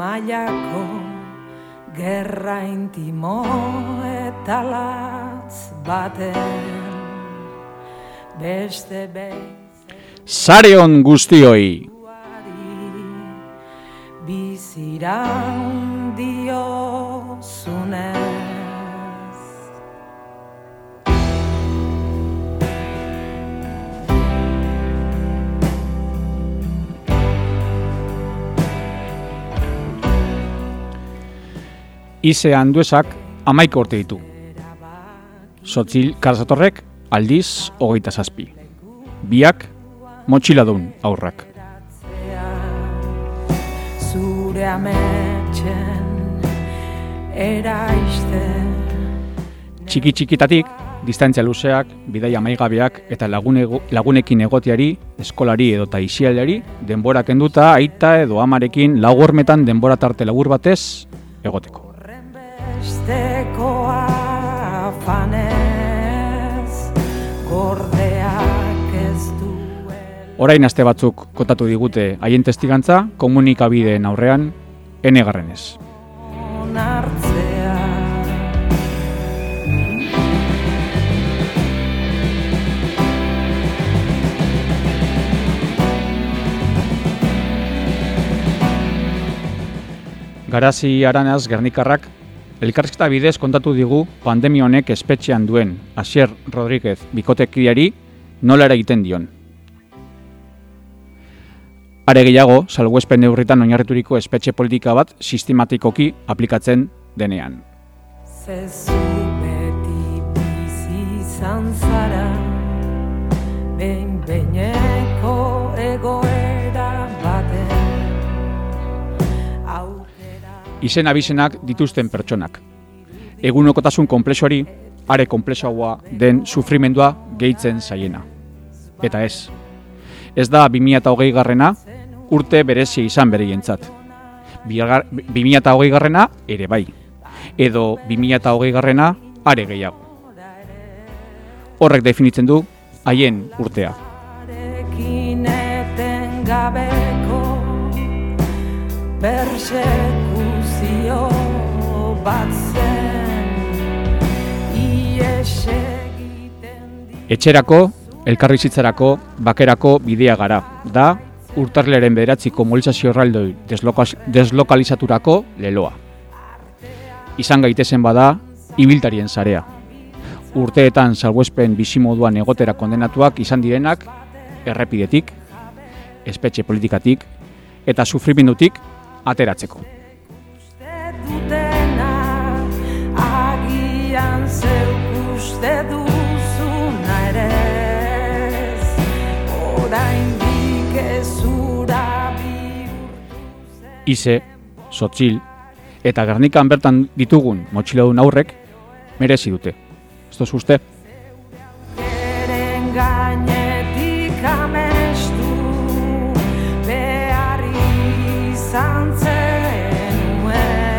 mailako gerra intimo eta latz baten beste Sareon guztioi! Biziran diozunez Ize Anduezak 11 urte ditu. Sotzil Karasatorrek aldiz 27. Biak motxiladun aurrak. Zure ametxen eraiste Txiki-txikitatik, distantzia luzeak, bidai amaigabeak eta lagunekin egoteari, eskolari edota isialari, denbora kenduta aita edo amarekin laugormetan denbora tarte lagur batez egoteko. Besteko afanez gordeak ez duel Orain aste batzuk kontatu digute haien testigantza komunikabideen aurrean enegarrenez. onartzea Garazi Aranaz Gernikarrak elkarrizketa bidez kontatu digu pandemia honek espetxean duen Asier Rodríguez bikotekideari nola eragiten dion. Are gehiago, salbuespen neurritan oinarrituriko espetxe politika bat sistematikoki aplikatzen denean. Zezu beti bizi izan zara behin-behineko egoera baten Izen abizenak dituzten pertsonak. Egunokotasun konplexuari, are konplexuagoa den sufrimendua gehitzen zaiena. Eta ez. Ez da 2020 garrena urte berezia izan bereientzat. 2020 garrena ere bai. Edo 2020 garrena are gehiago. Horrek definitzen du haien urtea. Arekin etengabeko persekuzio bat zen ies egiten Etxerako, elkarbizitzarako, bakerako bidea gara. Da, urtarrilaren 9ko mobilizazio erraldoi deslokalizaturako leloa. Izan gaitezen bada, ibiltarien sarea. Urteetan salbuespen bizimoduan egotera kondenatuak izan direnak errepidetik, espetxe politikatik eta sufrimendutik ateratzeko. uste dutena agian zeuk uste duzuna ere ez oraindik ezura bihurtu zen Ize, Sotzil eta Gernikan bertan ditugun motxiladun aurrek merezi dute. Ez dozu uste? Eren gainetik amestu behar izan zenuen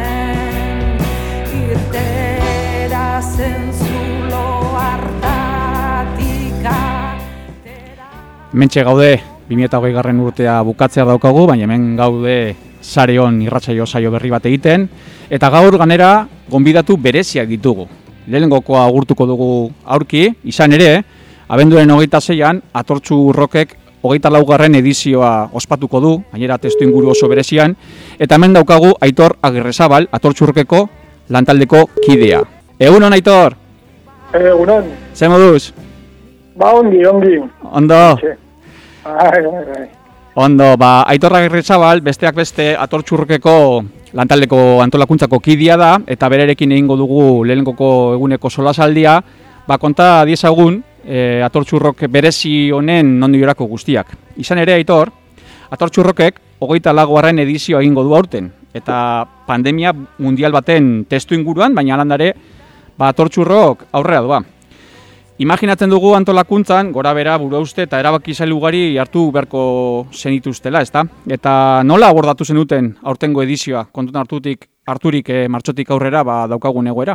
irtera zen zulo hartatik Mentxe gaude 2020 garren urtea bukatzear daukagu, baina hemen gaude Sareon irratsaio saio berri bat egiten, eta gaur ganera gonbidatu bereziak ditugu. Lehenengokoa agurtuko dugu aurki, izan ere, abenduaren 26an Atortxu Rockek 24. edizioa ospatuko du, gainera testuinguru oso berezian, eta hemen daukagu Aitor Agirrezabal, Atortxu Rockeko lantaldeko kidea. Egunon, Aitor! Egunon. Ze moduz? Ba, ongi. Ondo? Bai. Ondo, Aitor Agirrezabal besteak beste Atortxu Rockeko lantaldeko antolakuntzako kidea da, eta bererekin egingo dugu lehenengoko eguneko solasaldia, konta diezagun Atortxu Rock berezi honen nondik jorako guztiak. Izan ere, Aitor, Atortxu Rockek 24. edizioa egingo du aurten, eta pandemia mundial baten testu inguruan, baina alandare, Atortxu Rock aurrera doa. Imaginatzen dugu antolakuntzan, gora bera, buruauste eta erabaki zail ugari hartu beharko zenituztela, ezta? Eta nola abordatu zenuten aurtengo edizioa, kontutan harturik martxotik aurrera daukagun egoera?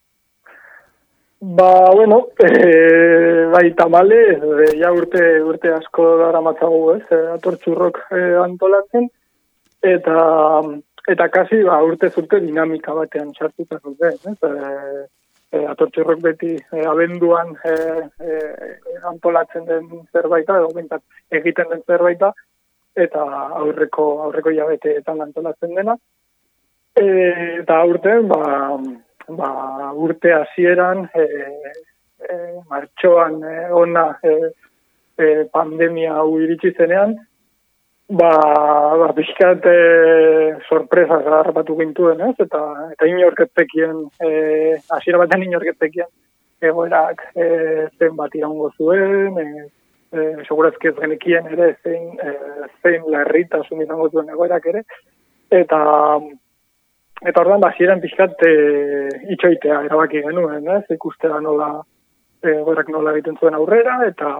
Bueno, bai tamale, ja urte asko dara matzagu, ez, Atortxu Rock antolatzen, eta eta kasi urte zurte dinamika batean sartuta zute, atortxurrok beti abenduan antolatzen den zerbaita, edo bentat egiten den zerbaita, eta aurreko hilabeteetan antolatzen dena. Eta aurten, urte hasieran, martxoan ona pandemia hau iritsi zenean, pixkat sorpresa harrapatu gintuen, ez? Eta inorketzekien, hasiera batean inorketzekien egoerak zenbat iraungo zuen, segurazki ez genekien ere zein larritasun izango zuen egoerak ere, eta orduan hasieran pixkat itxoitea erabaki genuen, ez? Ikustera nola egoerak nola egiten zuen aurrera, eta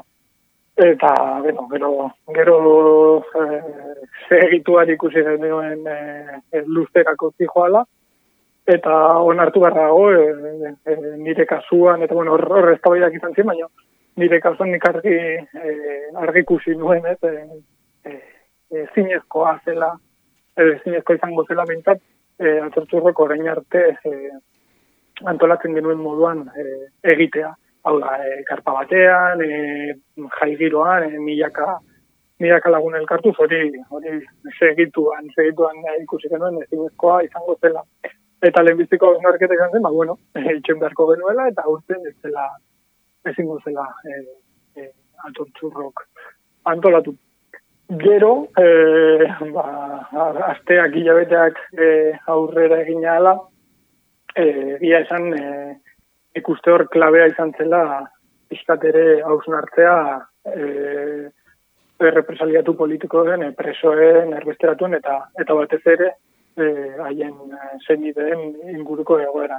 gero segituan ikusi genuen luzterako zijoala, eta onartu barrago nire kasuan, eta hor eztabaidak izan ziren, baina nire kasuan nik argi ikusi nuen, zinezkoa zela, zinezkoa izango zela bintzat, atortxurrok orain arte antolatzen genuen moduan egitea. Hau da, karpa batean, jai giroan, milaka lagun elkartuz, hori segituan ikusi genuen ezinezkoa izango zela. Eta lehenbiziko hausnarketa izan zen, itxen beharko genuela, eta urten ezingo zela atortxurrok antolatu. Gero, asteak hilabeteak aurrera egin ahala, egia esan, ikuste hor klabea izan zela pixkat ere hausnartzea represaliatu politikoen, presoen, erbesteratuen eta batez ere haien senideen inguruko egoeran,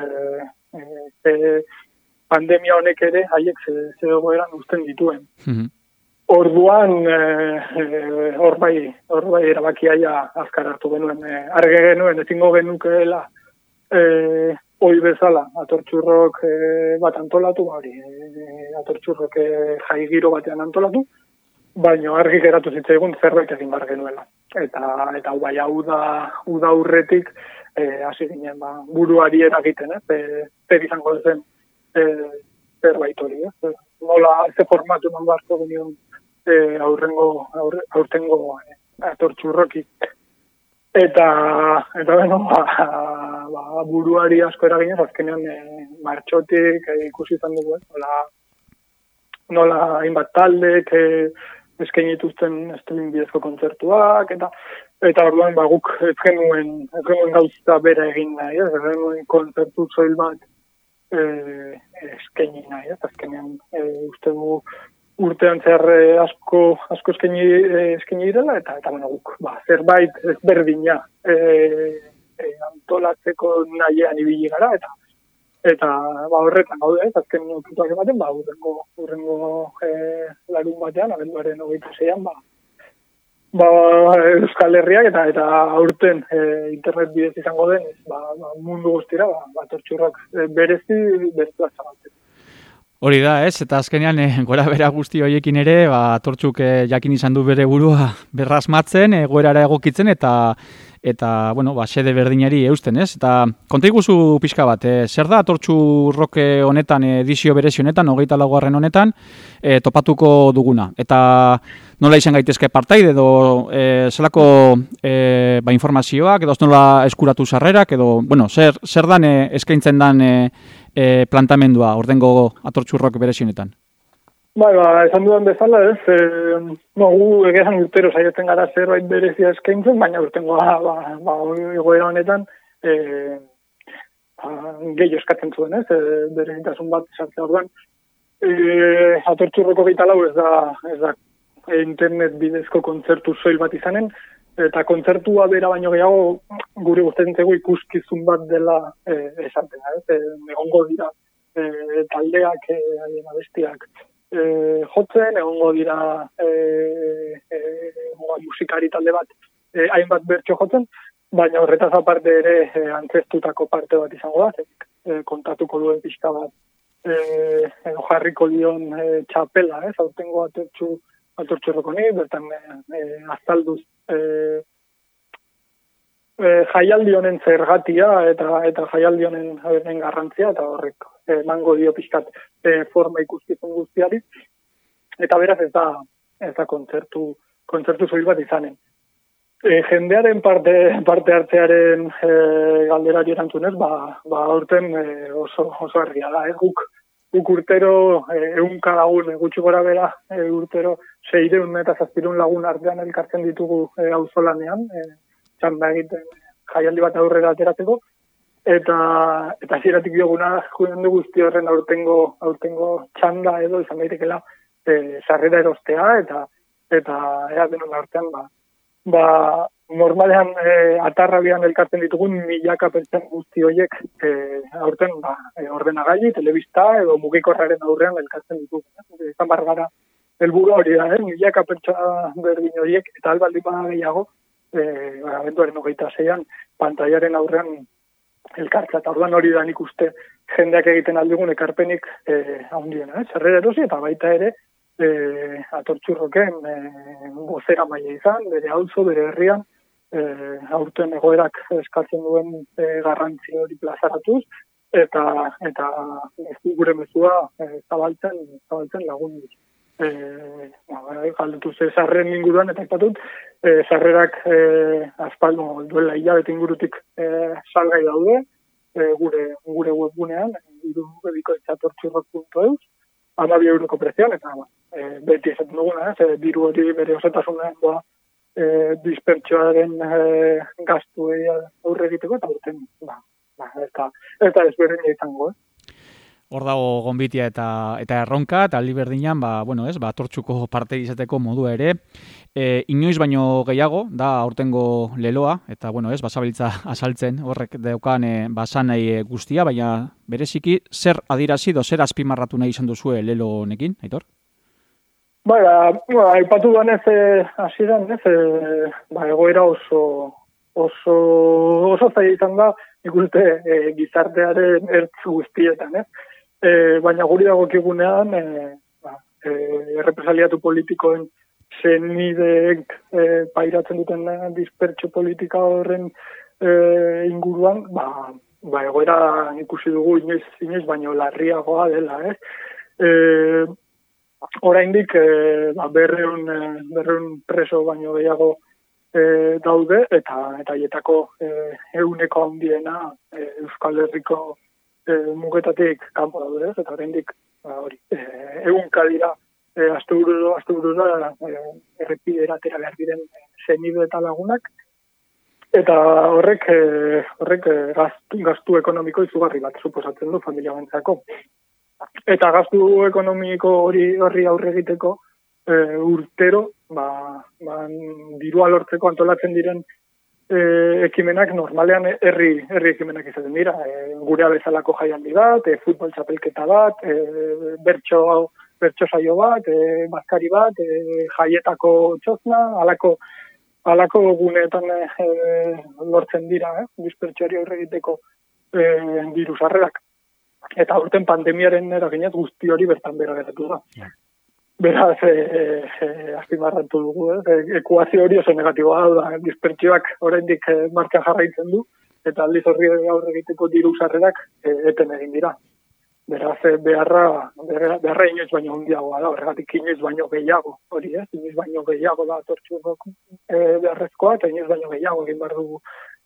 pandemia honek ere haiek ze egoeran uzten dituen. Orduan, hor bai erabakiaia azkar hartu genuen, arge genuen, ezingo genukeela hoi bezala, atortxurrok bat antolatu, atortxurrok jai giro batean antolatu, baina argi geratu zitzaigun zerbait egin behar genuela. Eta uda urretik hasi ginen buruari eragiten, zer izango zen zerbait hori, nola ze formatu eman beharko genion aurtengo atortxurroki. Eta buruari asko eraginez, azkenean martxotik ikusi izan dugu, nola hainbat taldek eskainituzten streaming bidezko kontzertuak, eta orduan guk ez genuen gauza bera egin nahi, ez genuen kontzertu soil bat eskaini nahi, azkenean uste dugu urtean zehar asko eskaini direla, eta guk zerbait ezberdina antolatzeko nahian ibili gara, eta horretan gaude, azken puntuak ematen, urrengo larun batean, abenduaren 26an, Euskal Herriak eta aurten internet bidez izango den, mundu guztira, atortxurrak berezi zabaltzen. Hori da, ez? Eta azkenean gora bera guzti horiekin ere, atortxuk jakin izan du bere burua berrasmatzen, egoerara egokitzen eta xede berdinari eusten, ez? Eta konta iguzu pixka bat, zer da atortxurroke honetan, edizio berezi honetan, 24. honetan, topatuko duguna? Eta nola izan gaitezke partaide edo zelako informazioak, edo nola eskuratu sarrerak, edo, zer dan eskaintzen dan plantamendua ordengo atortxurrok berezi honetan? Esan dudan bezala, ez, gu egeran urtero saioten gara zerbait berezia eskaintzen, baina urtengoa egoera honetan gehi eskatzen zuen, ez, berezitasun bat sartzea orduan. Atortxurroko 24 ez da internet bidezko kontzertu soil bat izanen, eta kontzertua bera baino gehiago gure gustatzen zaigu ikuskizun bat dela esatea, ez, egongo dira taldeak, haien abestiak jotzen, egongo dira musikari talde bat hainbat bertso jotzen, baina horretaz aparte ere antzestutako parte bat izango da, kontatuko duen pixka bat edo jarriko dion txapela, ez, aurtengo atortxurroko bertan azalduz jaialdi honen zergatia eta jaialdi honen garrantzia, eta horrek emango dio pixkat forma ikuskizun guztiari, eta beraz ez da kontzertu soil bat izanen. Jendearen parte hartzearen galderari erantzunez, aurten oso argia da, guk urtero 100 lagun, gutxi gora bera, urtero 600 eta 700 lagun artean elkartzen ditugu auzolanean, txanda egiten jaialdi bat aurrera ateratzeko, eta hasieratik dioguna jende guzti horren aurtengo txanda edo izan daitekela sarrera erostea, eta denon artean normalean atarrabian elkartzen ditugun milaka pertsona guzti horiek aurten ordenagailu, telebista edo mugikorraren aurrean elkartzen ditugu. Izan bar gara helburu hori da, milaka pertsona berdin horiek, eta albaldi bada gehiago, abenduaren 26an pantailaren aurrean elkartza, eta orduan hori da nik uste jendeak egiten aldugun ekarpenik handiena, sarrera erosi, eta baita ere Atortxurroken gozera maila izan, bere auzo, bere herrian, aurten egoerak eskatzen duen garrantzi hori plazaratuz, eta gure mezua zabaltzen lagundu. Galdetu ze sarren inguruan, eta aipatut, sarrerak aspaldo duela hilabete ingurutik salgai daude, gure webgunean, irubebikoitzatortxurrok.eus, 12 euroko prezioan, eta beti esaten duguna, diru hori bere osotasunean dispertsioaren gastuei aurre egiteko, eta urten, ez da ezberdina izango, Hor dago gonbitia eta erronka, eta aldi berdinan, Atortxuko parte izateko modua ere. Inoiz baino gehiago, da aurtengo leloa, eta basabiltza azaltzen, horrek daukan basanai guztia, baina bereziki, zer adirazi edo zer azpimarratu nahi izan duzue lelo honekin, Aitor? Aipatu duanez hasieran, egoera oso zaila izan da, ikuste gizartearen ertz guztietan, baina guri dagokigunean errepresaliatu politikoen senideek pairatzen duten dispertsio politika horren inguruan, egoera ikusi dugu inoiz baino larriagoa dela, oraindik 200 preso baino gehiago daude, eta haietako 100 handiena Euskal Herriko mugetatik kanpo daude, eta oraindik ehunka dira asteburura errepidera atera behar diren senide eta lagunak, eta horrek gastu ekonomiko izugarri bat suposatzen du familiarentzako. Eta gastu ekonomiko horri aurre egiteko urtero dirua lortzeko antolatzen diren ekimenak normalean herri ekimenak izaten dira. Gurea bezalako jaialdi bat, futbol txapelketa bat, bertso saio bat, bazkari bat, jaietako txosna, halako guneetan lortzen dira, dispertsioari aurre egiteko diru sarrerak. Eta urten pandemiaren eraginez guzti hori bertan bera geratu da. Beraz, azpimarratu dugu, ekuazio hori oso negatiboa da, dispertsioak oraindik martxan jarraitzen du, eta aldiz horri aurre egiteko diru sarrerak eten egin dira. Beraz, beharra inoiz baino handiagoa da, horregatik inoiz baino gehiago, hori inoiz baino gehiago da Atortxurrok beharrezkoa, eta inoiz baino gehiago egin behar dugu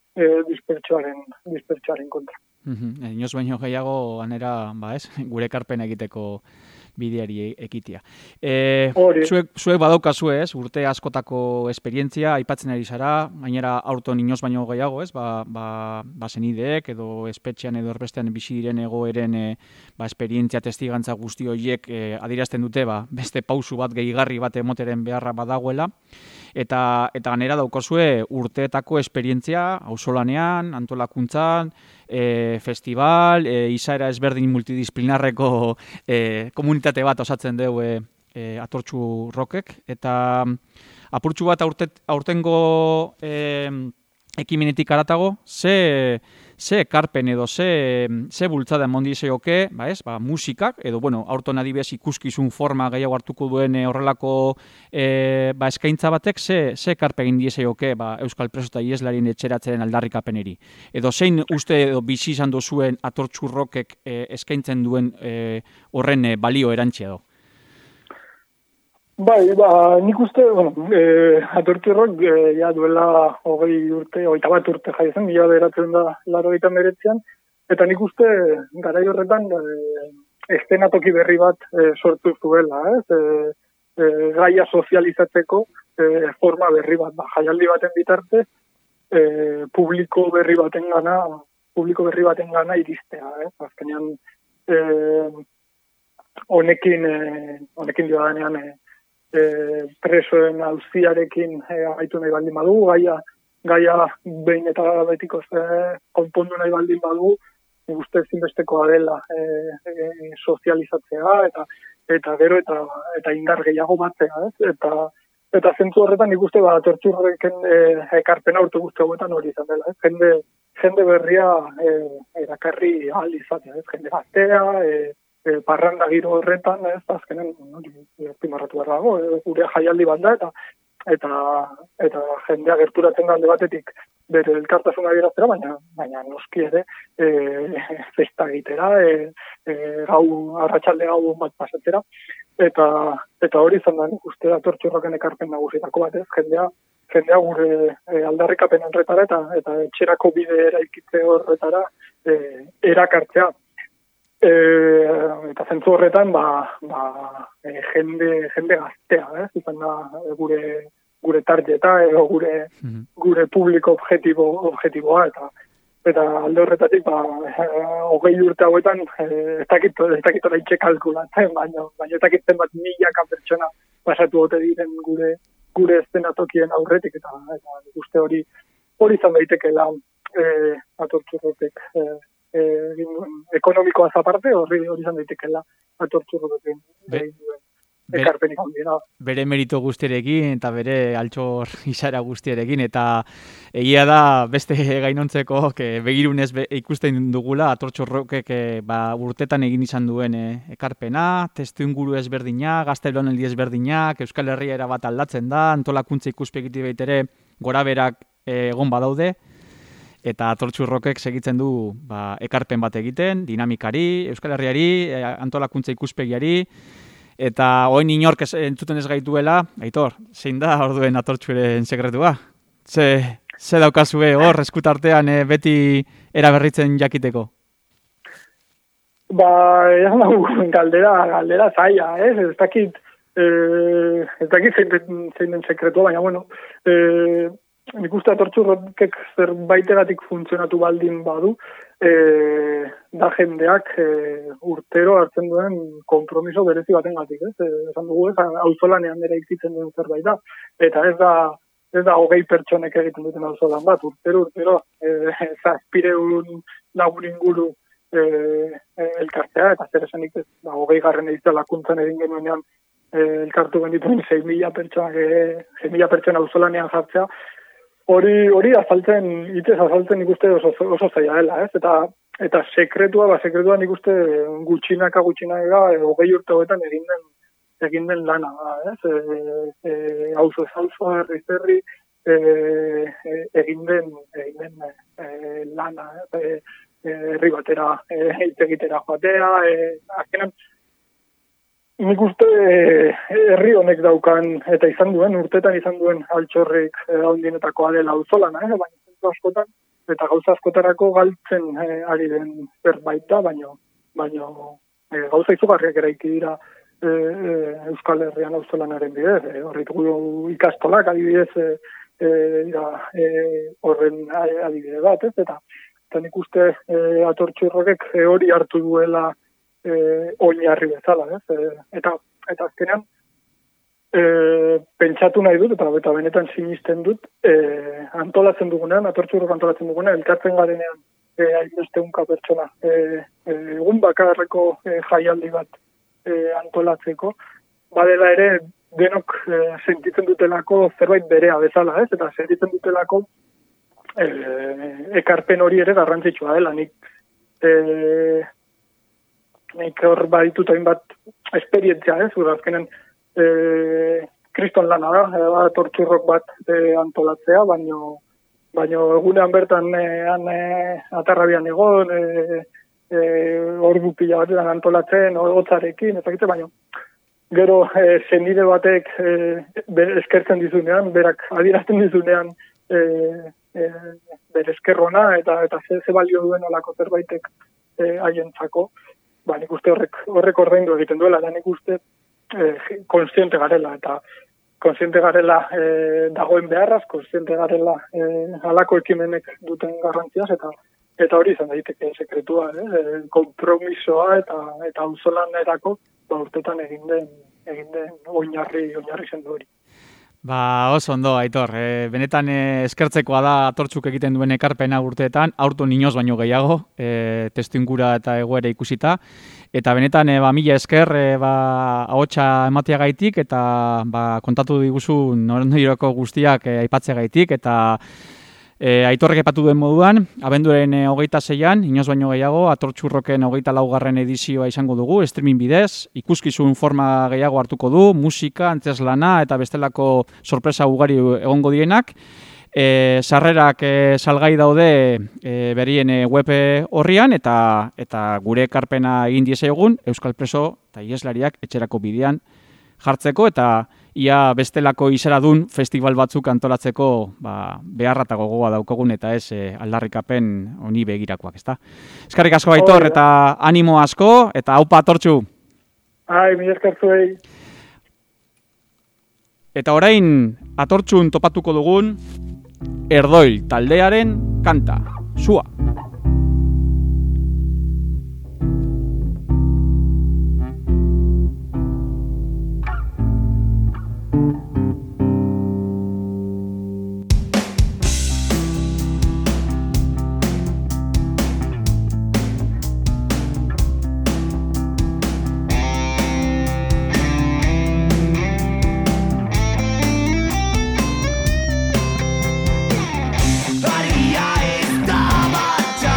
dispertsioaren kontra. Inoiz baino gehiago anera, gure ekarpen egiteko bideari ekitia. Zuek badaukazue, urte askotako esperientzia aipatzen ari zara, gainera aurton inoiz baino gehiago, senideek edo espetxean edo erbestean bizi diren egoeren esperientzia testigantza guzti horiek adierazten dute beste pausu bat gehigarri bat emoteren beharra badagoela, eta ganera daukazue urteetako esperientzia auzolanean, antolakuntzan, festival, izaera ezberdin multidisciplinarreko komunitate bat osatzen dugu Atortxurrokek, eta apurtxu bat aurtengo ekimenetik haratago, ze ze ekarpen edo ze bultzada emon dizeoke, musikak, edo, aurton adibidez ikuskizun forma gehiago hartuko duen horrelako eskaintza batek, ze ekarpen egin dizeoke Euskal Preso eta Ieslarien etxeratzeren aldarrikapeneri. Edo zein uste edo bizi izan duzuen Atortxurrokek eskaintzen duen horren balio erantsia do? Bai, nik uste, Atortxurrok ja duela 20 urte, 21 urte jai zen, 1989an, eta nik uste garai horretan eszenatoki berri bat sortu zuela, gaia sozializatzeko forma berri bat, jaialdi baten bitartez, publiko berri baten gana iristea, azkenean honekin jodanean presoen auziarekin gaitu nahi baldin badu, gaia behin eta betiko konpondu nahi baldin badu, nik uste zinbestekoa dela sozializatzea eta gero eta indar gehiago batzea, eta zentzu horretan nik uste Atortxurroken ekarpena urte guzti hauetan hori izan dela, jende berria erakarri ahal izatea, jende gaztea, parranda giro horretan, azkenen azpimarratu behar dago, gure jaialdi bat da, eta jendea gerturatzen da alde batetik bere elkartasuna adieraztera, baina noski ere festa egitera, arratsalde gau bat pasatzera, eta hori izan da nik uste Atortxurroken ekarpen nagusietako bat, jendea gure aldarrikapen horretara eta etxerako bide eraikitze horretara erakartzea. Eta zentzu horretan jende gaztea, izan da gure targeta edo gure publiko objektiboa eta alde horretatik 20 urte hauetan ez dakit oraintxe kalkulatzen, baina ez dakit zenbat milaka pertsona pasatu ote diren gure eszenatokien aurretik eta uste hori izan daitekeela Atortxurrotek ekonomikoaz aparte, hori izan daitekela Atortxurroken ekarpenik handiena. Bere merito guztierekin eta bere altxor izara guztierekin, eta egia da beste gainontzeko begirunez ikusten dugula Atortxurrokek urtetan egin izan duen ekarpena, testuinguru ezberdina, gaztelonaldi ezberdinak, Euskal Herria erabat aldatzen da, antolakuntza ikuspegiti baitere goraberak egon badaude, eta Atortxurrokek segitzen du ekarpen bat egiten, dinamikari, Euskal Herriari, antolakuntza ikuspegiari, eta oin inork entzuten ez gaituela, Aitor, zein da orduen Atortxuren sekretua? Ze daukazue hor eskutartean beti eraberritzen jakiteko? Galdera zaila, ez dakit zein den sekretua, baina nik uste Atortxurrokek zerbaitegatik funtzionatu baldin badu, da jendeak urtero hartzen duen konpromiso berezi batengatik, esan dugu, auzolanean ere ikitzen duen zerbait da, eta ez da 20 pertsonek egiten duten auzolan bat, urtero, 700 lagun inguru elkartea, eta zer esanik ez, 20. edizioa egin genuenean elkartu gendituen 6.000 pertsona auzolanean jartzea, hori azaltzen ikuste oso zaila dela, ez? Eta sekretua nik uste gutxinaka 20 urte hauetan egin den lana da, ez? Auzo ez auzo, herri egin den lana, herri batera egitera joatea, azkenan nik uste herri honek daukan, eta urtetan izan duen altxorrik handinetakoa dela auzolana, baina zentzu askotan, eta gauza askotarako galtzen ari den zerbait da, baina gauza izugarriak eraiki dira Euskal Herrian auzolanaren bidez, horrik gu ikastolak adibidez horren adibide bat, ez? Eta nik uste Atortxurrokek hori hartu duela oinarri bezala, ez? Eta azkenean pentsatu nahi dut, eta benetan sinisten dut, antolatzen dugunean, Atortxurrok antolatzen dugunean, elkartzen garenean hainbeste unka pertsona egun bakarreko jaialdi bat antolatzeko, badela ere denok sentitzen dutelako zerbait berea bezala, ez? Eta sentitzen dutelako ekarpen hori ere garrantzitsua dela. Nik hor baditut hainbat esperientzia, azkenen kriston lana da, tortxurrok bat antolatzea, baino egunean bertan atarrabian egon, ordu pila batean antolatzen, hotzarekin, ezakite, baino gero zenide batek eskertzen dizunean, berak adierazten dizunean bere eskerrona eta ze balio duen olako zerbaitek haientzako, nik uste horrek ordaindu egiten duela, da nik uste konstiente garela, eta konstiente garela dagoen beharraz, konstiente garela halako ekimenek duten garrantziaz, eta hori izan daiteke sekretua, kompromisoa eta auzolanerako urtetan egin den oinarri sendu hori. Oso ondo, Aitor. Benetan eskertzekoa da Atortxuk egiten duen ekarpena urteetan, aurton inoz baino gehiago, testuingura eta egoera ikusita. Eta benetan, mila esker, ahotsa emateagaitik, eta kontatu diguzu norendiroko guztiak aipatzeagaitik, eta Aitorrek aipatu duen moduan, abenduaren 26an, inoz baino gehiago, Atortxurroken 24. edizioa izango dugu, streaming bidez, ikuskizun forma gehiago hartuko du, musika, antzeslana eta bestelako sorpresa ugari egongo dienak. Sarrerak salgai daude berien web horrian, eta gure ekarpena egin diezaiogun, Euskal Preso eta Ieslariak etxerako bidean jartzeko, eta ia bestelako izaradun festival batzuk antolatzeko beharra eta gogoa daukagun, eta ez aldarrikapen honi begirakoak, ezta? Eskerrik asko, Aitor, eta animo asko, eta aupa Atortxu! Mila esker zuei! Eta orain, Atortxun topatuko dugun Erdoil taldearen kanta, Sua! Estaba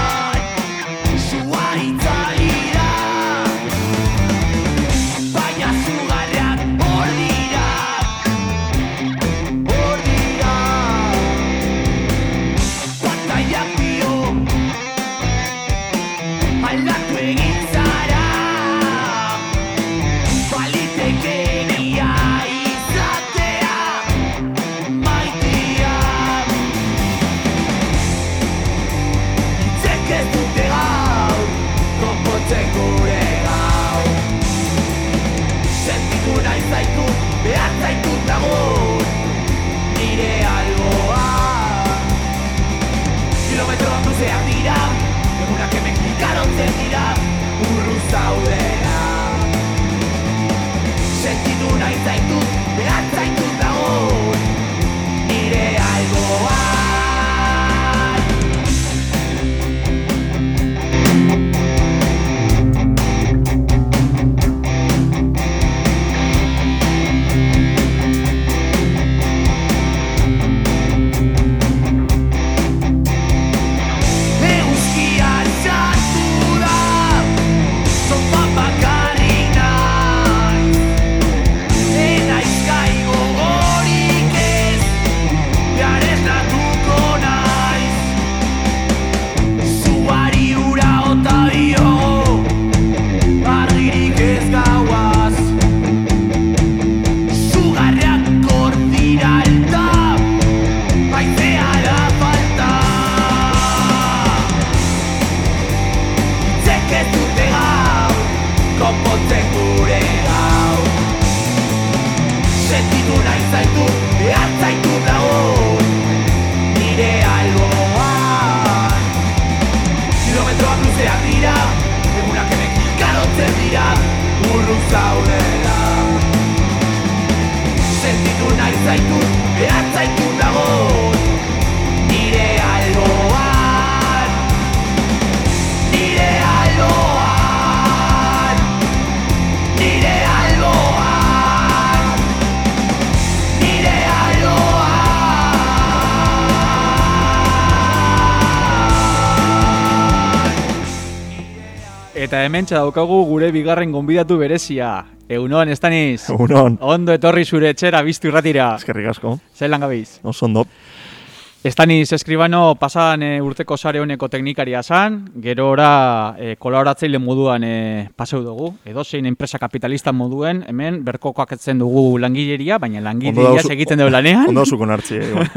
Eta hementxe daukagu gure bigarren gonbidatu berezia. Egunon, Estaniz? Egunon. Ondo etorri zure etxera, biztu irratira. Eskerrik asko. Zelan gabiz? Oso ondo. Estaniz Eskribano pasadan urteko sare honeko teknikaria zan, gero ora kolaboratzaile moduan paseu dugu. Edozein enpresa kapitalista moduen, hemen berkokoak etzen dugu langileria, baina langileria egiten dugu lanean. Ondo zukon hartzi,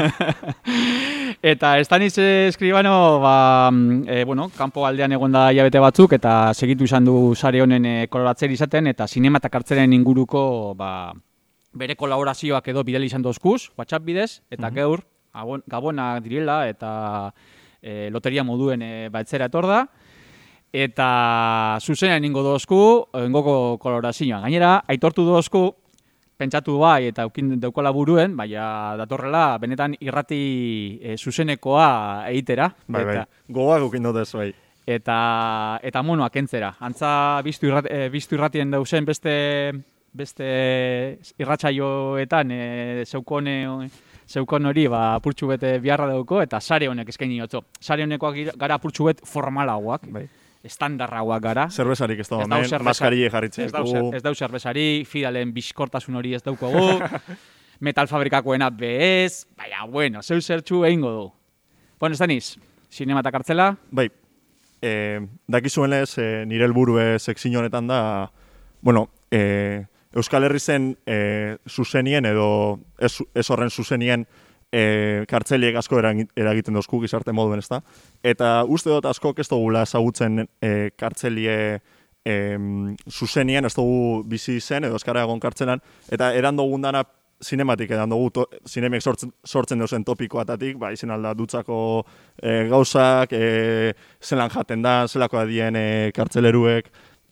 Eta Estaniz Eskribano, kanpo aldean egon da hilabete batzuk, eta segitu izan du sare honen kolaboratzaile izaten, eta sinema eta kartzelen inguruko bere kolaborazioak edo bidali izan dozkuz, WhatsApp bidez, eta gaur, gabonak direla eta loteria moduen etzera etor da. Eta zuzenean ingo dozku, engoko kolaborazioa. Gainera, aitortu dozku, pentsatu bai eta eukin daukala buruen, baina datorrela benetan irrati zuzenekoa egitera. Bai. Gogoak eukin dut bai. Eta monoak entzera. Antza biztu irratien dauzen beste irratsaioetan zeukon hori apurtxu bete biharra dauko, eta sare honek eskaini otzo. Sare honekoak gara apurtxu bet formalauak, estandarrauak gara. Zerbezarik ez da, maskarile jarritzen. Ez dau zerbezari, Fidalen bizkortasun hori ez daukogu, metal fabrikakoena bez, baina, zeu zertxu egingo du. Bueno, Estaniz, sinema eta kartzela? Bai, dakizuenez, nire helburue sekzio honetan da, Euskal Herri zen zuzenien edo ez horren zuzenien kartzeliek asko eragiten dozku gizarte moduen, ezta? Eta uste dut askok ez dugula ezagutzen kartzelie zuzenien, ez dugu bizi zen edo eskara egon kartzelan, eta eran dugun dana zinematik edan dugu zinemek sortzen dozen topikoatatik, izen alda dutzako gauzak, zelan jaten da, zelako adien kartzeleruek,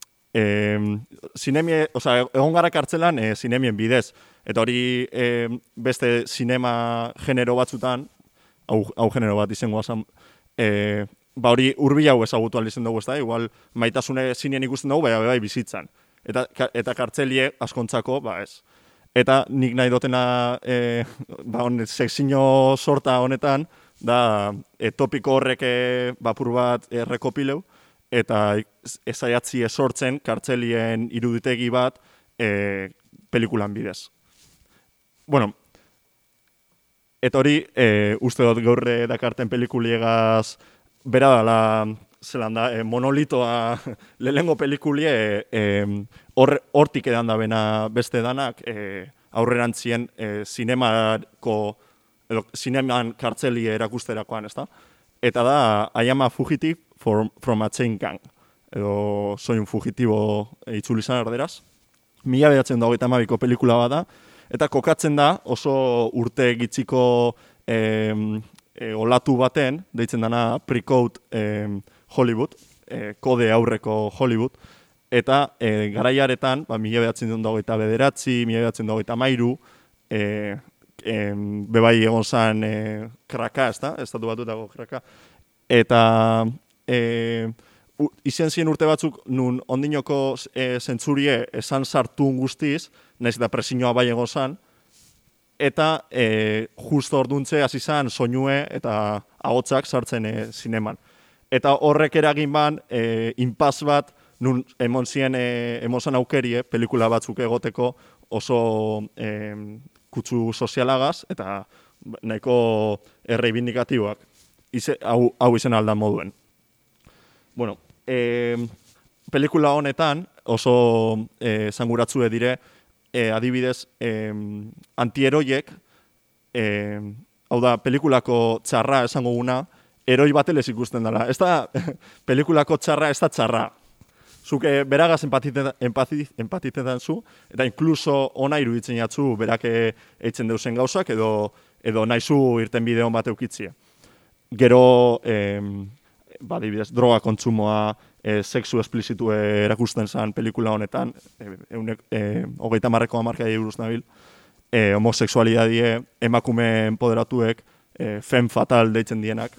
egon gara kartzelan zinemien bidez, eta hori beste zinema genero batzutan, hau genero bat izango azan, hori hurbil hau ezagutu alizen dugu, ez da, igual maitasune zinien ikusten dugu, bai bizitzan, eta kartzelie askontzako, ez. Eta nik nahi dotena sekzio sorta honetan, da topiko horrek bapur bat rekopileu, eta ezaiatzi sortzen kartzelien iruditegi bat pelikulan bidez. Eta hori, uste dut gaurre dakarten pelikuliegaz bera dala, zelan da, monolitoa lehengo pelikulie hortik edan da bena beste danak aurrerantzien zineman kartzelie erakusterakoan, ez da? Eta da, I am a fugitive from a chain gang, edo soy un fugitibo itzulizan erderaz. 1992ko pelikula bada, eta kokatzen da oso urte gitziko olatu baten, deitzen dana pre-code Hollywood, kode aurreko Hollywood, eta garaiaretan, 1929, 1933, bebai egon zan kraka, estatu batutako kraka, eta izen zien urte batzuk nun ondinoko zentzurie esan sartun guztiz, nahiz eta presioa bai egon zan, eta justo orduntze hasi zan soinue eta ahotsak sartzen zineman. Eta horrek eragin ban, inpaz bat, nun emon zan aukerie, pelikula batzuk egoteko oso kutsu sozialagaz, eta nahiko erreibindikatiboak. Hau izen aldan moduen. Pelikula honetan oso zanguratzue dire, adibidez, antieroiek, hau da, pelikulako txarra esango guna, eroi batelez ikusten dela. Ez da, pelikulako txarra ez da txarra. Zuke beragaz empatitetan zu, eta inkluso ona iruditzen jatzu berake eitzen deusen gauzak, edo nahizu irten bideon bat eukitzia. Gero, adibidez, droga kontsumoa, sexu esplizitu erakusten zen pelikula honetan, 30ko hamarkadei buruz nabil, homoseksualidadie, emakume empoderatuek, femme fatal deitzen dienak.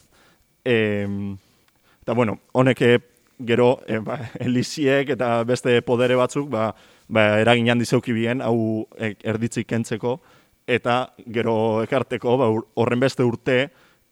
Eta, honek gero, eliziek eta beste podere batzuk, eragin handi zeuki bien, hau erditzik kentzeko, eta gero ekarteko, horren beste urte,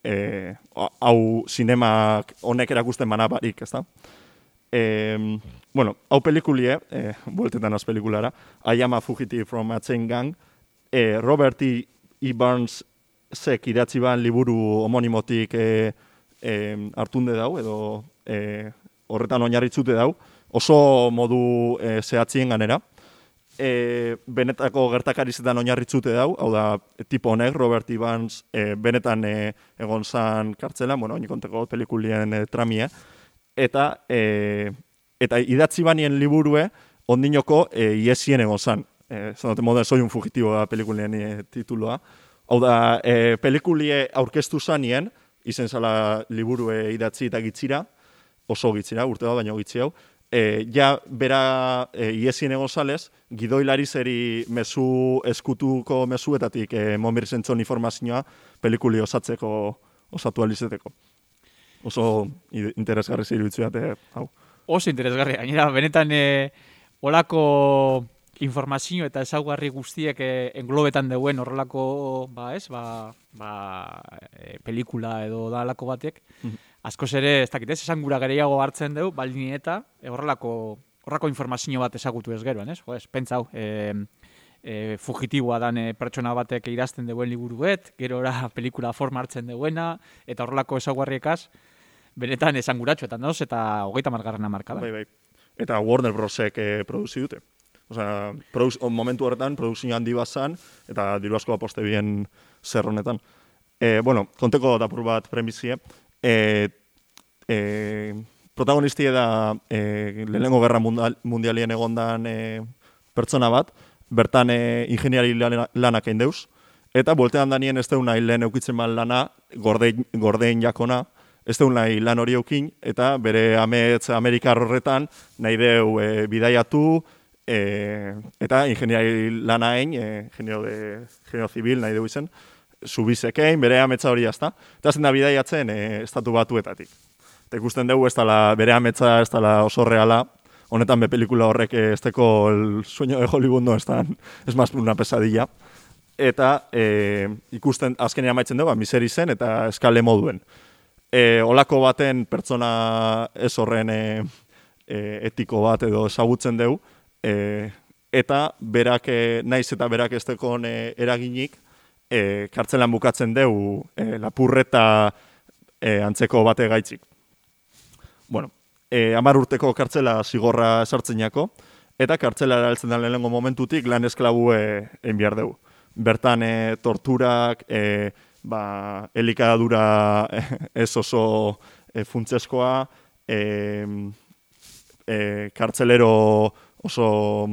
hau zinemak honek erakusten banabarik, ezta? bueno, hau pelikulie, bueltetan az pelikulara, I Am a Fugitive from a Chain Gang, Robert E. Burns zek idatzi ban liburu homonimotik hartunde dau, edo horretan oinarritzute dau, oso modu zehatzien ganera. Benetako gertakarizetan oinarritzute dau, hau da, tipo honek, Robert E. Burns, benetan egon zan kartzelan, bueno, oinikonteko pelikulien tramie, eta idatzi banien liburue, ondinoko iesien egon zan. Zanote moden, Soy un fugitibo da pelikulien tituloa. Hau da, pelikulie aurkeztu zanien, izen zala liburue idatzi eta gitzira, oso gitzira, urte da, baina gitzi hau, ja bera iesien egon zalez, gidoilari zeri mezu eskutuko mezuetatik monbir zentzon informazioa pelikuli osatu alizeteko. Oso interesgarri ziruditzea, hau. Oso interesgarri, gainera, benetan olako informazio eta ezaugarri guztiek englobetan deuen horrelako, pelikula edo dalako batek, askoz ere, ez dakit ez, esan gura gehiago hartzen dugu, baldin eta horrako informazio bat ezagutu ez geroan, ez? Jo, ez, pentsau, fugitiboa dan pertsona batek idazten duen liburuet, gerora pelikula forma hartzen duena, eta horrelako ezaugarriekaz, benetan esanguratsuetan dauz, eta 30. hamarkadan. Bai. Eta Warner Brosek produzi dute. Osea, momentu horretan produzio handi bazan, eta diru asko aposte bien zer honetan. Bueno, konteko dapur bat premizie. Protagonistia da lehenengo gerra mundialien egondan pertsona bat, bertan ingeniari lanak egin deuz, eta bueltean danien ez deun nahi lehen eukitzen ban lana, gordein jakona, ez deun nahi lan hori eukin, eta bere amets Amerikar horretan nahi deu bidaiatu, eta ingeniari lana egin, ingeniero zibil nahi deu izen, zubizekein, bere ametsa hori jazta, eta zen da bidaiatzen estatu batuetatik. Eta ikusten dugu ez dala bere ametsa, ez dala oso reala, honetan be pelikula horrek ez teko el sueño de Hollywood no es más una pesadilla. Eta ikusten azkenean maitzen dugu, miseri zen eta eskale moduen. Olako baten pertsona ez horren etiko bat edo ezagutzen dugu, eta berak naiz eta berak ez tekon eraginik, kartzelan bukatzen dugu lapurreta antzeko bate gaitzik. Bueno, 10 urteko kartzela zigorra esartzenako, eta kartzela eraltzen da lehenengo momentutik lan esklabue egin behar dugu. Bertan torturak, elikadura ez oso funtseskoa, kartzelero oso,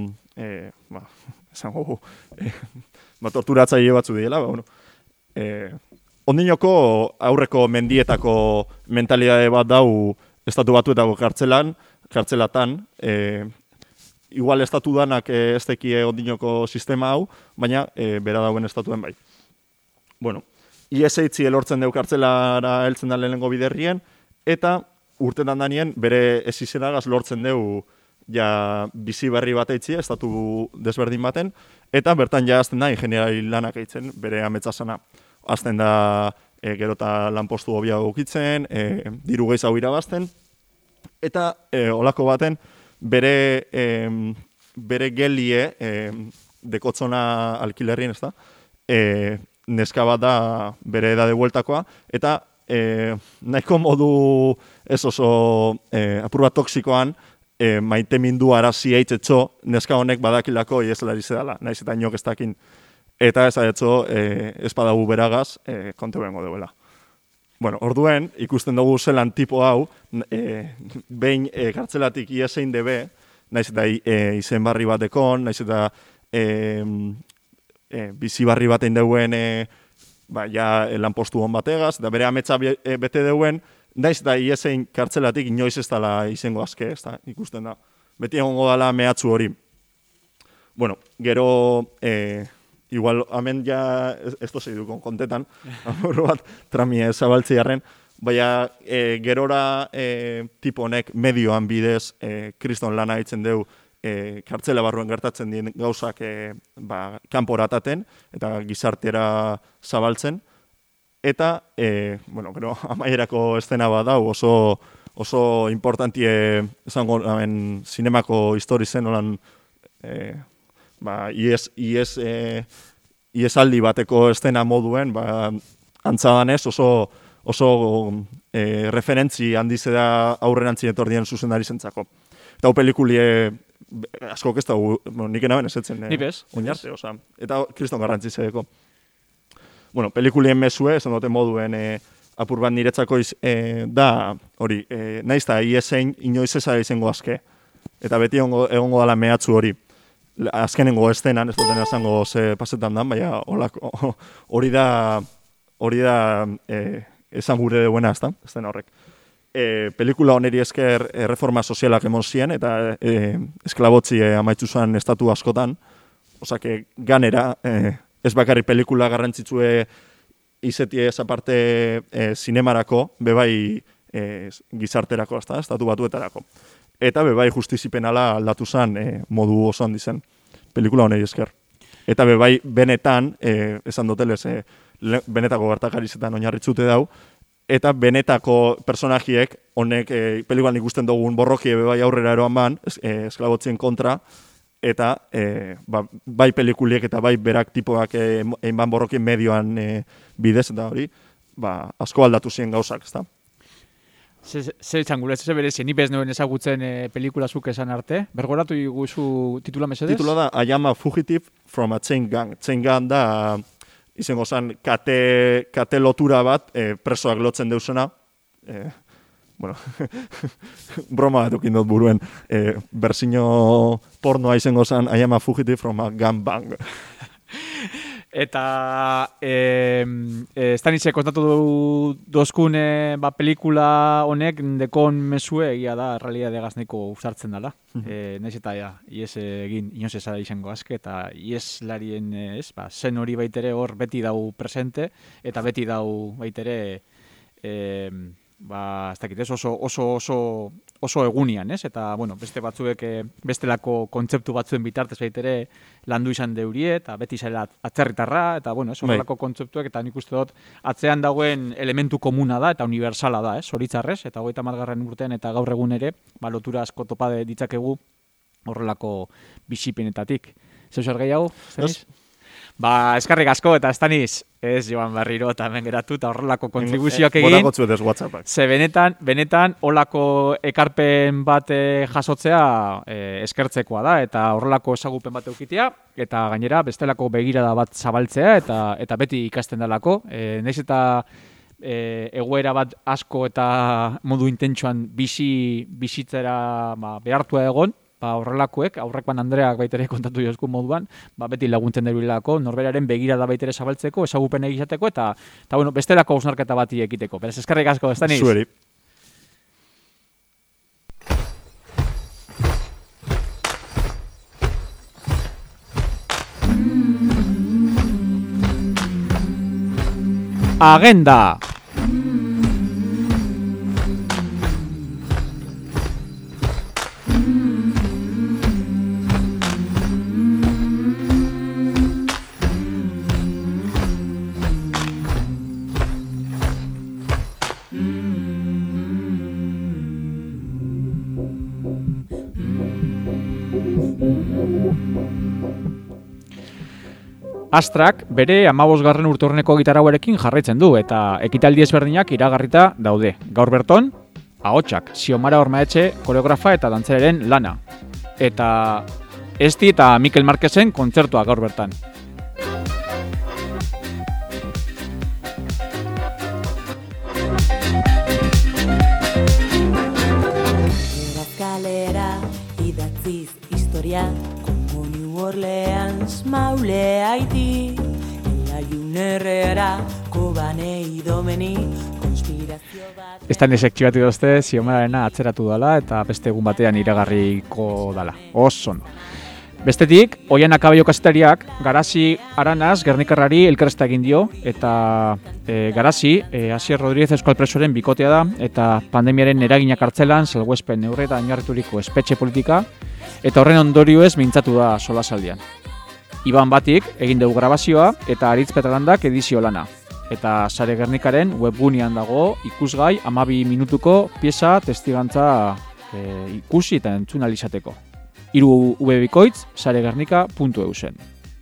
esango, torturatzaile batzu diela, ondinoko aurreko mendietako mentalidade bat dau estatu batuetako kartzelatan, igual estatu danak ez tekie ondinoko sistema hau, baina bera dauen estatuen bai. Bueno, IS-8 elortzen deu kartzelara heltzen da lehenengo biderrien, eta urtetan danien bere ez izenagaz lortzen deu ja bizi berri bat eitzi, estatu desberdin baten, eta bertan ja azten da ingeniari lanak eitzen, bere ametsasana. Azten da gero eta lanpostu hobia gukitzen, diru gehiago irabazten, eta olako baten bere gelie dekotzona alkilerrien, ez da, neska bat da bere edade bueltakoa, eta nahiko modu ez oso apur bat toksikoan, maite mindu arazi eitzetxo, neska honek badakilako ieselari zedala, naiz eta inok ez dakin. Eta ez adetxo, ez badagu beragaz, konte bengo deuela. Bueno, orduen, ikusten dugu zelan tipo hau, behin kartzelatik iesein debe, naiz eta izen barri batekon, naiz eta bizi barri batein deuen lanpostu hon bategaz, eta bere ametsa bete deuen, naiz eta iesein kartzelatik inoiz ez dela izango azke, ez da, ikusten da. Beti egongo dela mehatzu hori. Bueno, gero... Igual, hemen ja, ez tozei dukon kontetan, amor bat tramie zabaltziarren, baina gerora tipo honek medioan bidez kriston lana hitzen deu kartzela barruen gertatzen dien gauzak kanporataten eta gizartera zabaltzen. Eta, bueno, gero, amaierako estena bat dau oso oso importantie esango hemen zinemako histori zen olan iesaldi bateko estena moduen, antzadanez oso referentzi handize da aurrenantzien etordien zuzendari zentzako. Eta hau pelikulie askok ez da, nik enaben esetzen oinarte, eta kriston garrantzizeko. Bueno, pelikulien mesue, esan dute moduen apur bat niretzako da, hori, nahiz da, iesein inoiz ezara izango azke. Eta beti egongo dala mehatzu hori. Azkenengo estenan, ez duten esango ze pasetan dan, baina hori da esan gure duena, ez da, estena horrek. Pelikula oneri esker reforma sozialak emon zien, eta esklabotzi amaitzu zuen estatu askotan, osake ganera, ez bakarri pelikula garrantzitsue izetie ez aparte zinemarako, bebai gizarterako, estatu batuetarako. Eta bebai justizipenala aldatu zen modu oso handi zen, pelikula honei esker. Eta bebai benetan, esan dotelez, benetako gertakarizetan oinarritzute dau, eta benetako personajiek, honek pelikulan ikusten dugun borrokie bebai aurrera eroan ban, esklabotzien kontra, eta bai pelikuliek eta bai berak tipoak egin ban borrokien medioan bidez, eta hori, asko aldatu ziren gauzak, ezta? Zer txangula, ez berezien, ni bez noen ezagutzen pelikulazuk esan arte. Bergoratu iguzu titula mesedez? Titula da, I am a fugitive from a chain gang. Chain gang da, izango zen, kate lotura bat, presoak lotzen deusena. Bueno, broma bat ukin dut buruen. Berzino pornoa izango zen, I am a fugitive from a gang bang. Eta Stanise kontatu dozkun pelikula honek dekon mesue egia da, realidade gazneko usartzen dela. Naiz eta ies egin inoz ezara izango azke, eta ieslarien zen hori baitere hor beti dau presente, eta beti dau baitere ez dakit ez, oso egunian, ez? Eta, bueno, beste batzuek bestelako kontzeptu batzuen bitartez baitere landu izan deurie, eta beti zaila atzerritarra, eta, bueno, ez horrelako kontzeptuek, eta nik uste dut, atzean dagoen elementu komuna da, eta universala da, ez? Zoritzarrez, eta 30. urtean, eta gaur egun ere, lotura asko topa ditzakegu horrelako bizipenetatik. Zeu zer gehiago? Yes. Eskarrik asko, eta Staniz, ez joan berriro eta hemen geratu, eta horrelako kontribuzioak egin. Ze benetan, holako ekarpen bat jasotzea eskertzekoa da, eta horrelako ezagupen bat eukitea, eta gainera bestelako begirada bat zabaltzea, eta beti ikasten dalako. Naiz eta egoera bat asko eta modu intentsuan bizitzera behartua egon, horrelakoek, aurrekoan Andreak baitere kontatu jozku moduan, beti laguntzen debilako, norberaren begirada baitere zabaltzeko, ezagupen egizateko, eta bueno, bestelako hausnarketa bati ekiteko. Beraz, eskarrik asko, Staniz? Zueri. Agenda! Astrak bere 15. urteurreneko gitarauarekin jarraitzen du eta ekitaldi ezberdinak iragarrita daude. Gaur berton, Ahotsak, Xiomara Ormaetxe, koreografa eta dantzeraren lana. Eta Esti eta Mikel Marquezen kontzertua gaur bertan. Kalera idatziz historia, New Orleans, Maule, Haiti, la Junerrera, Kobane, Idomeni, konspirazio bat... Estan esektibatu dozte, Xiomararena atzeratu dala eta beste egun batean iragarriko dala. Oso ondo. Bestetik, Oiana Kabaio kazetariak Garazi Aranaz Gernikarrari elkarrezta egin dio, eta Garazi, Asier Rodríguez Euskal Presoren bikotea da, eta pandemiaren eraginak hartzelan, salbuespen neurri eta oinarrituriko espetxe politika, eta horren ondorioez mintzatu da solasaldian. Iban Batik egin dugu grabazioa eta Aritz Petralandak edizio lana. eta Sare Gernikaren webgunean dago ikusgai 12 minutuko pieza testigantza ikusi eta entzun ahal izateko. 3 webikoitz saregernika.eusen.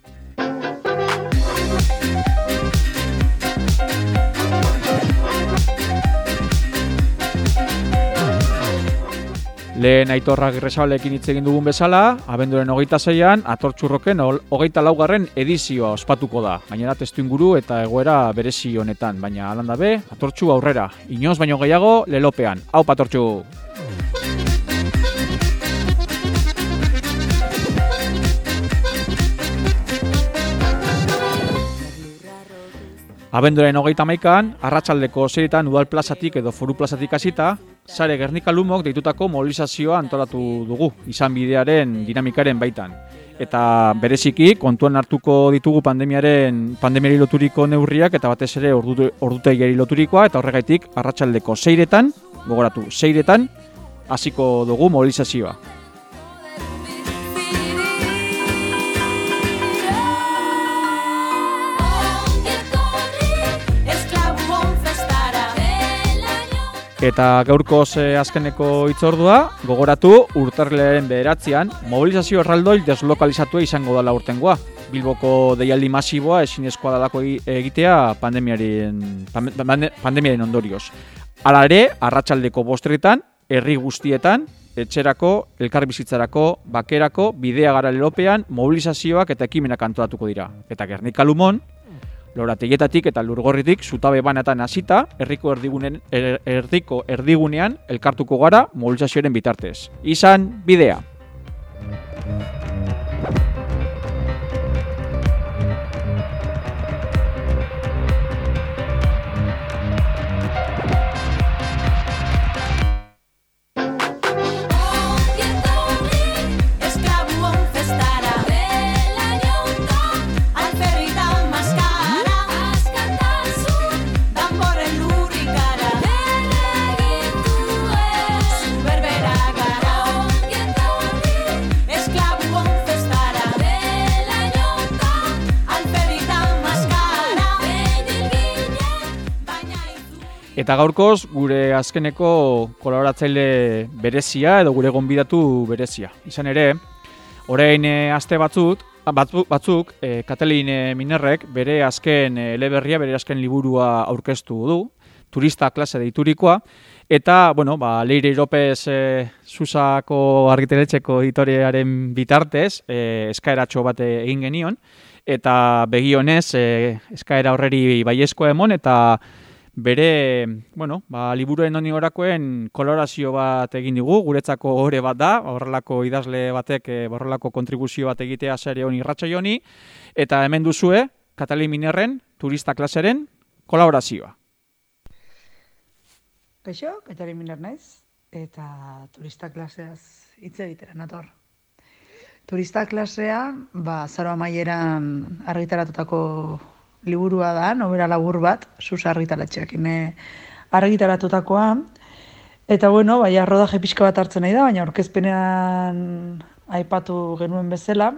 Lehen Aitor Agirrezabalekin hitz egin dugun bezala, abenduaren 26an Atortxurroken 24. edizioa ospatuko da. Gainera testuinguru eta egoera berezi honetan, baina halan dabe, Atortxu aurrera. Inoz baino gehiago lelopean. Hau Atortxu! Abenduaren 31an, arratsaldeko 6etan Udal plazatik edo Foru plazatik hasita, Sare Gernika Lumok deitutako mobilizazioa antolatu dugu, izan bidearen dinamikaren baitan. Eta bereziki, kontuan hartuko ditugu pandemiari loturiko neurriak eta batez ere ordutegiari loturikoa, eta horregaitik arratsaldeko 6etan, gogoratu, 6etan, hasiko dugu mobilizazioa. Eta gaurkoz azkeneko hitzordua, gogoratu urtarrilaren 9an mobilizazio erraldoil deslokalizatua izango dela urtengoa. Bilboko deialdi masiboa ezinezkoa dalako egitea pandemiaren ondorioz. Hala ere, arratsaldeko 5etan, herri guztietan, etxerako, elkarbizitzarako, bakerako, bidea gara lelopean, mobilizazioak eta ekimenak antolatuko dira. Eta Gernika Lumon, Lorategietatik eta Lurgorritik zutabe banatan hasita, erdiko erdigunean elkartuko gara mobilizazioaren bitartez. Izan bidea! Eta gaurkoz, gure azkeneko kolaboratzaile berezia edo gure gonbidatu berezia. Izan ere, orain aste batzuk, Katalin Minerrek bere azken eleberria, bere azken liburua aurkeztu du, turista klase deiturikoa, eta, Leire Iropez Susako argitaletxeko editorearen bitartez, eskaeratxo bat egin genion, eta begionez, eskaera horreri baiezkoa emon, eta bere, liburuen honi horakoen kolorazio bat egin digu, guretzako ore bat da, horrelako idazle batek, horrelako kontribuzio bat egitea sare honi irratsaio honi, eta hemen duzue, Katalin Minerren, turista klaseren, kolaborazioa. Kaixo, Katalin Miner naiz, eta turista klaseaz hitz egitera nator. Turista klasea, Zaro amaieran argitaratutako liburua da, nobela labur bat, Susa argitaletxeakin argitaratutakoa. Eta rodaje pixka bat hartzen nahi da, baina aurkezpenean aipatu genuen bezala,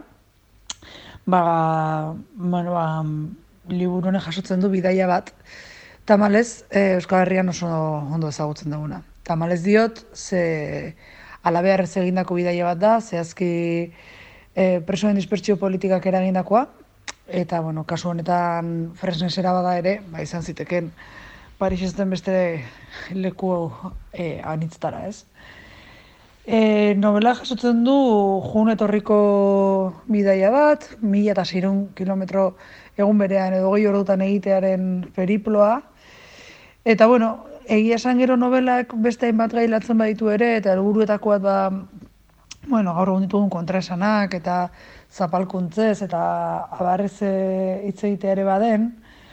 liburu honek jasotzen du bidaia bat, tamalez Euskal Herrian oso ondo ezagutzen duguna. Tamalez diot, ze alabearrez egindako bidaia bat da, zehazki presoen dispertsio politikak eragindakoa, eta, kasu honetan Fresnesera bada ere, izan ziteken Parisezten beste leku anitztara, ez? Novela jasotzen du jun etorriko bidaia bat, 1600 kilometro egun berean edo 2 ordutan egitearen periploa. Eta, egia esan gero novelak beste hainbat gai latzen baditu ere, eta helburuetako bat gaur egun ditugun kontraesanak eta zapalkuntzez eta abarrez hitz egitea ere baden,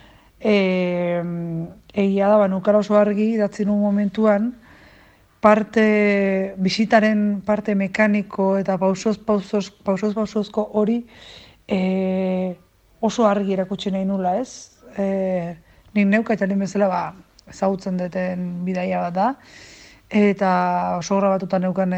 egia da, nukara oso argi idatzi nuen momentuan, bisitaren parte mekaniko eta pausozko hori oso argi erakutsi nahi nula, ez? Nik neuka eta lehen bezala ezagutzen duten bidaia bat da, eta oso grabatuta neukan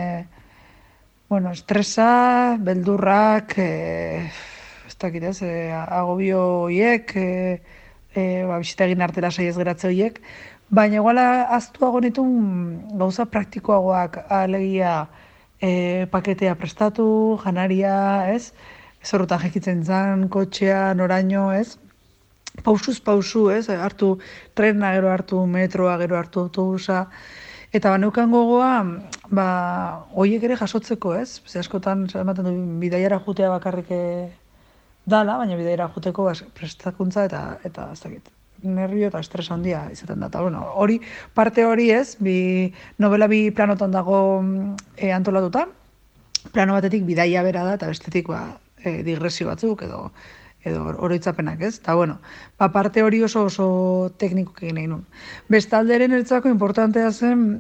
estresa, beldurrak, ez dakit ez, agobio hiek, bisita egin artela saiez geratze horiek, baina iguala aztuago nituen gauza praktikoagoak, alegia paketea prestatu, janaria, ez? Zorrotan jekitzen zan, kotxea, noraino, ez? Pausuz pausu, ez? Hartu trena, gero hartu metroa, gero hartu autobusa. Eta neukan gogoa, horiek ere jasotzeko, ez? Ze askotan, ematen du, bidaiara jutea bakarrik dala, baina bidaiara juteko prestakuntza eta ez dakit, nervio eta estres handia izaten da. Hori, parte hori ez, novela bi planotan dago antolatuta, plano batetik bidaia bera da, eta bestetik digresio batzuk edo oroitzapenak, ez? Eta, parte hori oso teknikok egin nahi nun. Bestalderen ertzako importantea zen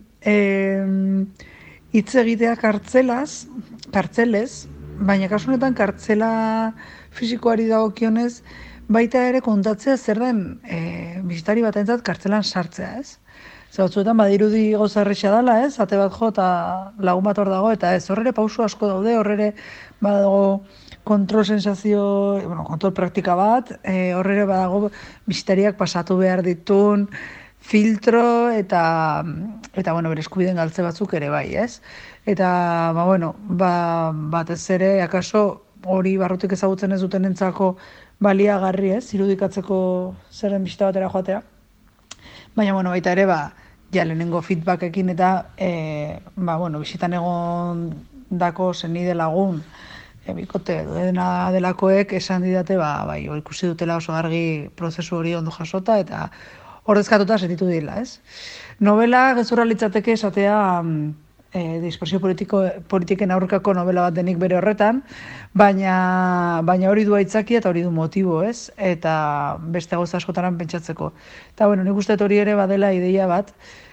hitz egitea kartzelez, baina kasu honetan kartzela fisikoari dagokionez, baita ere kontatzea zer den bisitari batentzat kartzelan sartzea, ez? Batzuetan badirudi gauza erresa dela, ez? Ate bat jo eta lagun bat hor dago, eta ez, horrere pausu asko daude, horrere badago kontrol praktika bat, horrere badago bisitariak pasatu behar ditun filtro eta bere eskubideen galtze batzuk ere bai, ez? Eta, batez ere, akaso hori barrutik ezagutzen ez duten entzako baliagarri, ez? Irudikatzeko zerren bisita batera joatea. Baina, baita ere, lehenengo feedbackekin eta, bisitan egon dako zenide lagun, bikote dena delakoek esan didate, ikusi dutela oso argi prozesu hori ondo jasota eta ordezkatuta sentitu dira, ez? Novela gezurra litzateke esatea dispersio politiken aurkako novela bat denik bere horretan, baina hori du aitzakia eta hori du motibo, ez? Eta beste gauza askotaran pentsatzeko. Eta, nik uste hori ere badela ideia bat,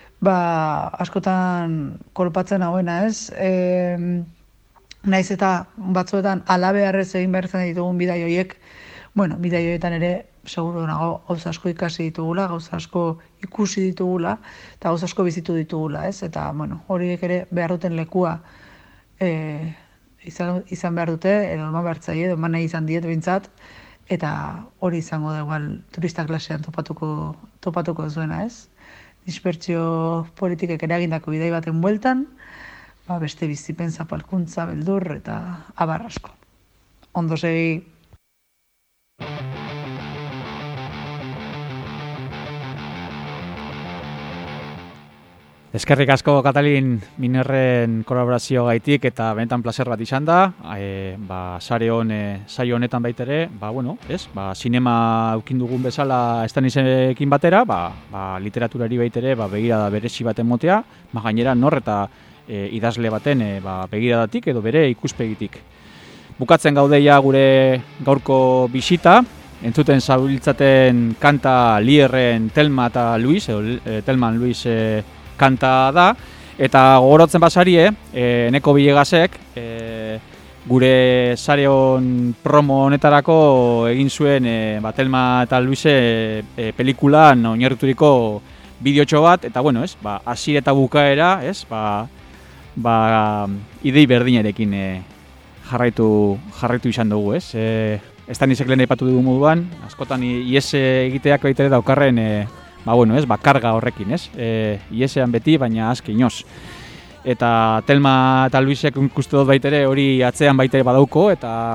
askotan kolpatzen hauena, ez? Naiz eta batzuetan alabeharrez egin behar zen ditugun bidai horiek, bidai horietan ere seguru nago gauza asko ikasi ditugula, gauza asko ikusi ditugula, eta gauza asko bizitu ditugula, ez? Eta, horiek ere behar duten lekua izan behar dute, edo eman behar zaie, edo eman nahi izan diet bintzat, eta hori izango da igual turista klasean topatuko zuena, ez? Dispertsio politikek eragindako bidai baten bueltan, beste bizipen zapalkuntza, beldur eta abar asko. Ondo segi. Eskerrik asko, Katalin, Minerren kolaborazio gaitik eta benetan placer bat izan da. Saio honetan baitere, sinema aukin dugun bezala Stanisekin batera, literaturari baitere begirada berezi baten motea, gainera nor eta idazle baten begiradatik edo bere ikuspegitik. Bukatzen gaudeia gure gaurko bisita, entzuten zabiltzaten kanta Lierren Telma eta Luis, Telman Luis kanta da, eta gogorotzen basarie, Eneko Villegasek gure sareon promo honetarako egin zuen Telma eta Luise pelikulan oinarrituriko bideotxo bat, eta hasiera eta bukaera, idei berdinarekin jarraitu izan dugu, ez? Stanisek lehen aipatu dugu moduan, askotan ies egiteak baitere daukarren karga horrekin, ez? Iesean beti, baina azke inoz. Eta Telma eta Luisek ikuste dut baitere hori atzean baitere badauko, eta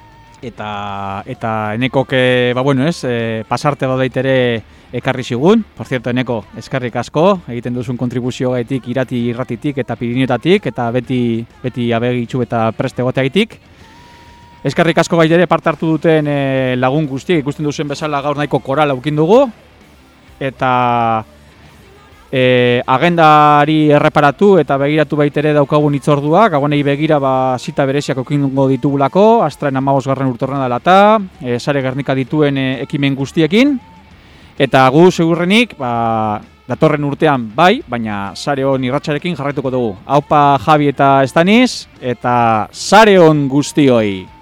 Enekok, pasarte bat baitere ekarri zigun. Por cierto, Eneko, eskerrik asko, egiten duzun kontribuzio gaitik irratitik eta Pirinioetatik, eta beti abegitxu eta preste goteagaitik. Eskerrik asko baitere parte hartu duten lagun guztiek, ikusten duzen bezala gaur nahiko koral aukin dugu. Eta agendari erreparatu eta begiratu baitere daukagun hitzorduak, gauanei begira zita bereziak aukingo ditugulako, Astraen 15. urtorrena dela eta Sare Gernika dituen ekimen guztiekin. Eta gu segurrenik, datorren urtean bai, baina Sareon irratsarekin jarraituko dugu. Aupa Javi eta Stanis, eta Sareon guztioi!